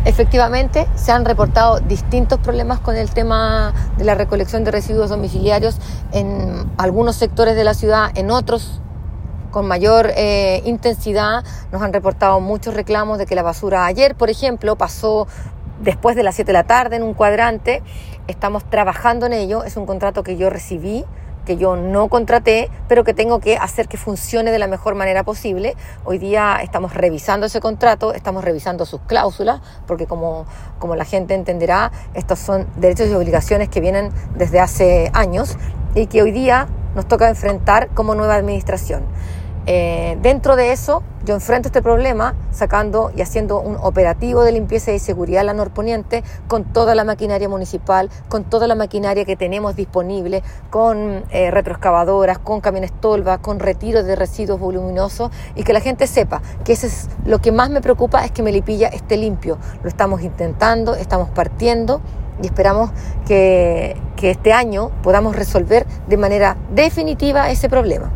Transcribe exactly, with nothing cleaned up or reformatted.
Efectivamente, se han reportado distintos problemas con el tema de la recolección de residuos domiciliarios en algunos sectores de la ciudad, en otros con mayor eh, intensidad. Nos han reportado muchos reclamos de que la basura ayer, por ejemplo, pasó después de las siete de la tarde en un cuadrante. Estamos trabajando en ello, es un contrato que yo recibí, que yo no contraté, pero que tengo que hacer que funcione de la mejor manera posible. Hoy día estamos revisando ese contrato, estamos revisando sus cláusulas, porque como, como la gente entenderá, estos son derechos y obligaciones que vienen desde hace años y que hoy día nos toca enfrentar como nueva administración. Eh, dentro de eso, yo enfrento este problema sacando y haciendo un operativo de limpieza y seguridad en la norponiente con toda la maquinaria municipal, con toda la maquinaria que tenemos disponible, con eh, retroexcavadoras, con camiones tolva, con retiros de residuos voluminosos, y que la gente sepa que eso es lo que más me preocupa, es que Melipilla esté limpio. Lo estamos intentando, estamos partiendo y esperamos que, que este año podamos resolver de manera definitiva ese problema.